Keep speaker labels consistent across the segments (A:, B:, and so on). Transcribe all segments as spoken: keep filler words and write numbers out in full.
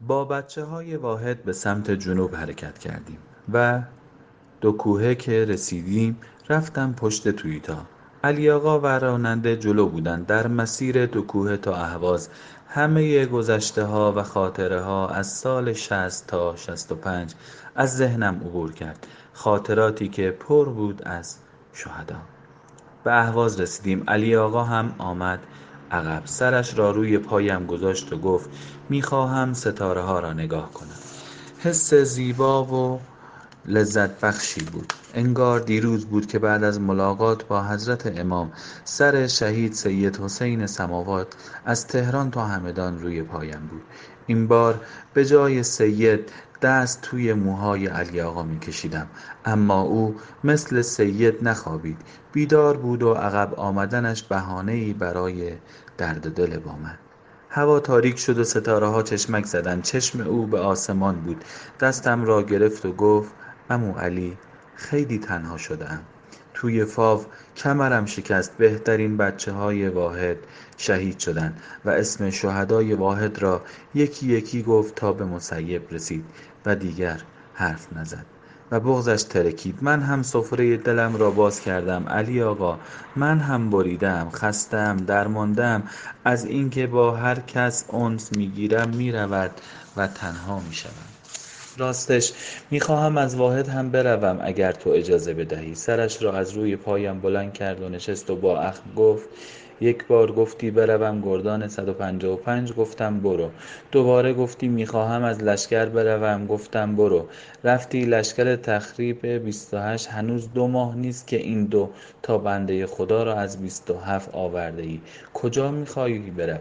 A: با بچه های واحد به سمت جنوب حرکت کردیم و دو کوهه که رسیدیم رفتم پشت تویوتا. علی آقا و راننده جلو بودند. در مسیر دو کوهه تا اهواز همه گذشته ها و خاطره ها از سال شصت تا شصت و پنج از ذهنم عبور کرد، خاطراتی که پر بود از شهدا. به اهواز رسیدیم. علی آقا هم آمد عقب، سرش را روی پایم گذاشت و گفت میخواهم ستاره ها را نگاه کنم. حس زیبا و لذت بخشی بود. انگار دیروز بود که بعد از ملاقات با حضرت امام سر شهید سید حسین سماوات از تهران تا همدان روی پایم بود. این بار به جای سید دست توی موهای علی آقا می کشیدم، اما او مثل سید نخوابید، بیدار بود و عقب آمدنش بهانه‌ای برای درد دل با من. هوا تاریک شد و ستاره ها چشمک زدند. چشم او به آسمان بود. دستم را گرفت و گفت عمو علی، خیلی تنها شده‌ام. توی فاو کمرم شکست. بهترین بچه های واحد شهید شدند و اسم شهدای واحد را یکی یکی گفت تا به مسیب رسید و دیگر حرف نزد و بغضش ترکید. من هم سفره دلم را باز کردم. علی آقا، من هم بریدم، خستم، درماندم از اینکه با هر کس انس میگیرم میرود و تنها میشوم. راستش میخواهم از واحد هم بروم اگر تو اجازه بدهی. سرش را از روی پایم بلند کرد و نشست و با اخم گفت یک بار گفتی بروم گردان صد و پنجاه و پنج، گفتم برو. دوباره گفتی میخواهم از لشکر بروم، گفتم برو. رفتی لشکر تخریب بیست و هشت، هنوز دو ماه نیست که این دو تا بنده خدا را از بیست و هفت آورده ای. کجا میخواهی بروی؟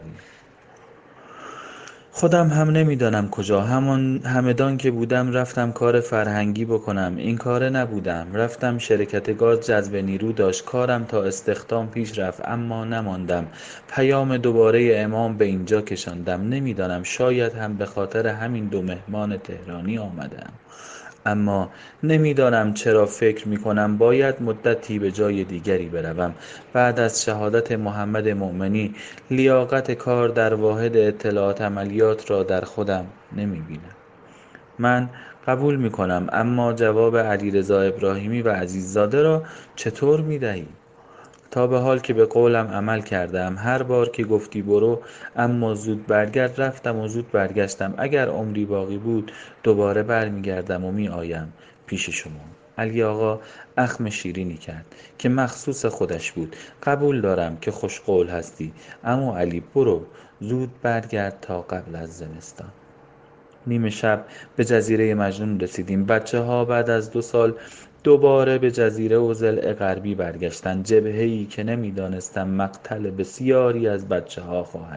A: خودم هم نمیدانم کجا. همان همدان که بودم رفتم کار فرهنگی بکنم. این کاره نبودم. رفتم شرکت گاز جذب نیرو داشت. کارم تا استخدام پیش رفت اما نماندم. پیام دوباره امام به اینجا کشاندم. نمیدانم، شاید هم به خاطر همین دو مهمان تهرانی آمدم. اما نمیدانم چرا فکر میکنم باید مدتی به جای دیگری بروم. بعد از شهادت محمد مؤمنی لیاقت کار در واحد اطلاعات عملیات را در خودم نمیبینم. من قبول میکنم، اما جواب علیرضا ابراهیمی و عزیززاده را چطور میدهی؟ تا به حال که به قولم عمل کردم. هر بار که گفتی برو اما زود برگرد رفتم و زود برگشتم. اگر عمری باقی بود دوباره برمیگردم و می آیم پیش شما. علی آقا اخم شیرینی کرد که مخصوص خودش بود. قبول دارم که خوش قول هستی، اما علی برو زود برگرد تا قبل از زمستان. نیمه شب به جزیره مجنون رسیدیم. بچه ها بعد از دو سال دوباره به جزیره و ضلع غربی برگشتند. جبهه‌ای که نمیدانستم مقتل بسیاری از بچه ها خواهد.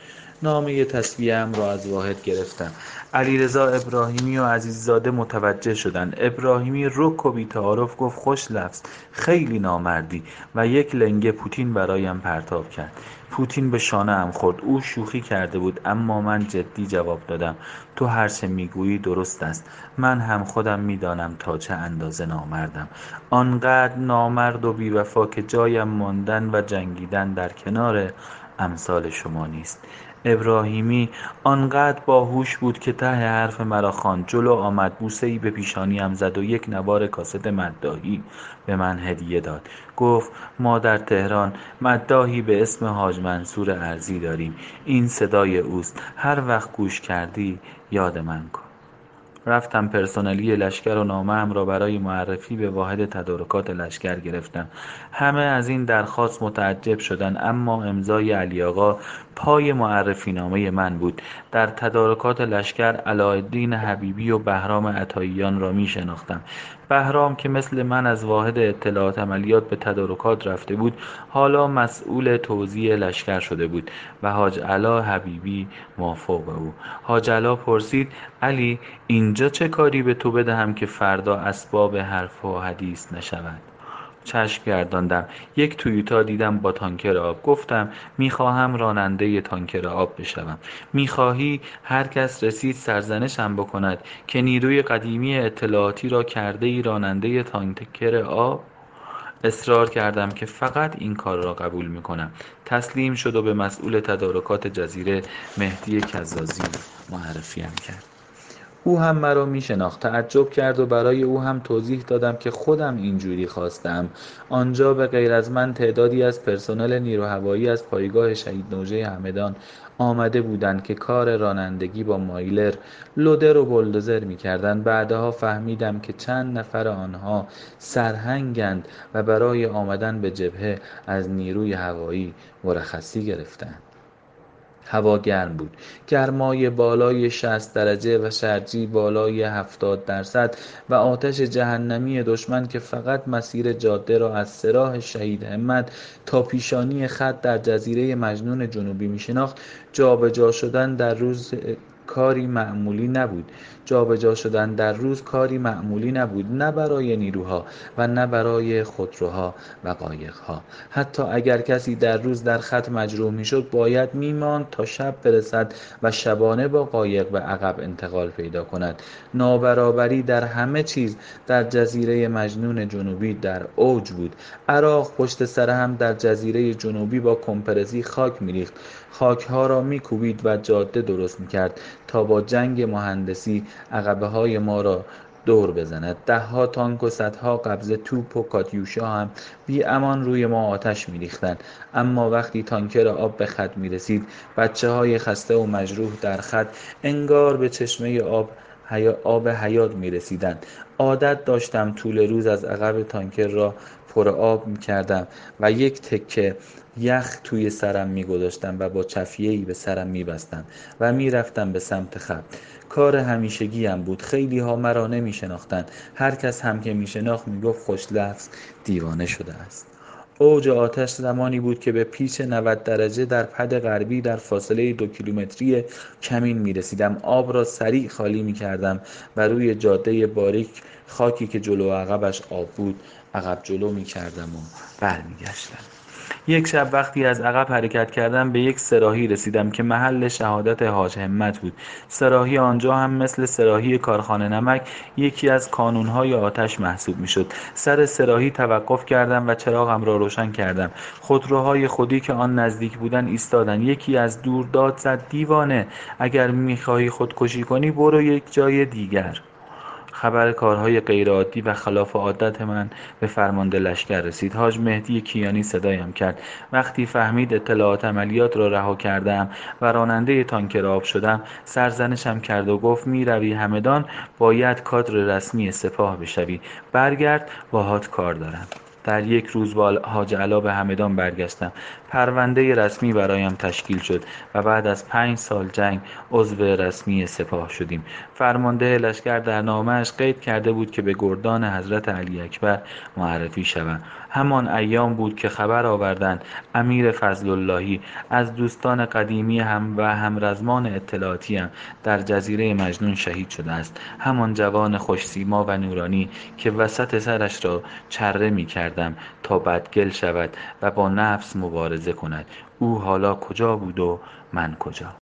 A: نامه تصویه‌ام را از واحد گرفتم. علیرضا ابراهیمی و عزیززاده متوجه شدند. ابراهیمی رک و بی‌تعارف گفت خوش لفظ، خیلی نامردی، و یک لنگه پوتین برایم پرتاب کرد. پوتین به شانه‌ام خورد. او شوخی کرده بود اما من جدی جواب دادم. تو هر چه میگویی درست است. من هم خودم میدانم تا چه اندازه نامردم. آنقدر نامرد و بی‌وفا که جایم ماندن و جنگیدن در کنار امثال شما نیست. ابراهیمی آنقدر باهوش بود که ته حرف مرا خواند. جلو آمد، بوسه‌ای به پیشانیم زد و یک نوار کاست مداحی به من هدیه داد. گفت ما در تهران مداحی به اسم حاج منصور ارزی داریم. این صدای اوست. هر وقت گوش کردی یاد من کن. رفتم پرسنلی لشکر و نامه‌ام را برای معرفی به واحد تدارکات لشکر گرفتم. همه از این درخواست متعجب شدند، اما امضای علی آقا پای معرفی نامه من بود. در تدارکات لشکر علاءالدین حبیبی و بهرام عطاییان را می شناختم. بهرام که مثل من از واحد اطلاعات عملیات به تدارکات رفته بود، حالا مسئول توزیع لشکر شده بود و حاج علا حبیبی مافوق او. حاج علا پرسید علی، اینجا چه کاری به تو بدهم که فردا اسباب حرف و حدیث نشود؟ چشم گرداندم. یک تویوتا دیدم با تانکر آب. گفتم میخواهم راننده تانکر آب بشوم. میخواهی هر کس رسید سرزنشم بکند که نیروی قدیمی اطلاعاتی را کرده ای راننده تانکر آب؟ اصرار کردم که فقط این کار را قبول میکنم. تسلیم شد و به مسئول تدارکات جزیره مهدی کزازی معرفیم کرد. او هم مرا می شناخت. تعجب کرد و برای او هم توضیح دادم که خودم اینجوری خواستم. آنجا به غیر از من تعدادی از پرسنل نیرو هوایی از پایگاه شهید نوشه همدان آمده بودند که کار رانندگی با مایلر، لودر و بولدوزر می کردند. بعدها فهمیدم که چند نفر آنها سرهنگند و برای آمدن به جبهه از نیروی هوایی مرخصی گرفتند. هوا گرم بود، گرمای بالای شصت درجه و شرجی بالای هفتاد درصد و آتش جهنمی دشمن که فقط مسیر جاده را از سراح شهید همت تا پیشانی خط در جزیره مجنون جنوبی می‌شناخت. جابجا شدن در روز کاری معمولی نبود. جابجا شدن در روز کاری معمولی نبود، نه برای نیروها و نه برای خودروها و قایقها. حتی اگر کسی در روز در خط مجروح میشد، باید میماند تا شب برسد و شبانه با قایق به عقب انتقال پیدا کند. نابرابری در همه چیز در جزیره مجنون جنوبی در اوج بود. عراق پشت سر هم در جزیره جنوبی با کمپرسی خاک میریخت، خاکها را میکوبید و جاده درست میکرد تا با جنگ مهندسی عقبه های ما را دور بزند. ده ها تانک و صدها قبضه توپ و کاتیوشا هم بی امان روی ما آتش میریختند. اما وقتی تانکر آب به خط میرسید، بچه های خسته و مجروح در خط انگار به چشمه آب حیا... آب حیات میرسیدند. عادت داشتم طول روز از عقب تانکر را پر آب میکردم و یک تکه یخ توی سرم میگذاشتم و با چفیه‌ای به سرم میبستم و میرفتم به سمت خط. کار همیشگیم بود. خیلی ها مرا نمیشناختند. هر کس هم که میشناخت میگفت خوش لفظ دیوانه شده است. اوج آتش زمانی بود که به پیچ نود درجه در پد غربی در فاصله دو کیلومتری کمین می رسیدم. آب را سریع خالی می کردم و روی جاده باریک خاکی که جلو و عقبش آب بود عقب جلو می کردم و برمی گشتم. یک شب وقتی از عقب حرکت کردم به یک سراحی رسیدم که محل شهادت حاج همت بود. سراحی آنجا هم مثل سراحی کارخانه نمک یکی از کانونهای آتش محسوب می شد. سر سراحی توقف کردم و چراغم را روشن کردم. خودروهای خودی که آن نزدیک بودن ایستادن. یکی از دور داد زد دیوانه، اگر می خواهی خودکشی کنی برو یک جای دیگر. خبر کارهای غیرعادی و خلاف عادت من به فرمانده لشکر رسید. حاج مهدی کیانی صدایم کرد. وقتی فهمید اطلاعات عملیات را رها کردم و راننده تانکر آب شدم، سرزنشم کرد و گفت می روی همدان، باید کادر رسمی سپاه بشوی. برگرد، باهات کار دارم. در یک روز با حاج علا به همدان برگشتم. پرونده رسمی برایم تشکیل شد و بعد از پنج سال جنگ عضو رسمی سپاه شدیم. فرمانده لشکر در نامه‌اش قید کرده بود که به گردان حضرت علی اکبر معرفی شوم. همان ایام بود که خبر آوردند امیر فضل اللهی از دوستان قدیمی هم و همرزمان اطلاعاتی هم در جزیره مجنون شهید شده است. همان جوان خوش‌سیما و نورانی که وسط سرش را چره می کردم تا بدگل شود و با نفس مبارزه کند. او حالا کجا بود و من کجا؟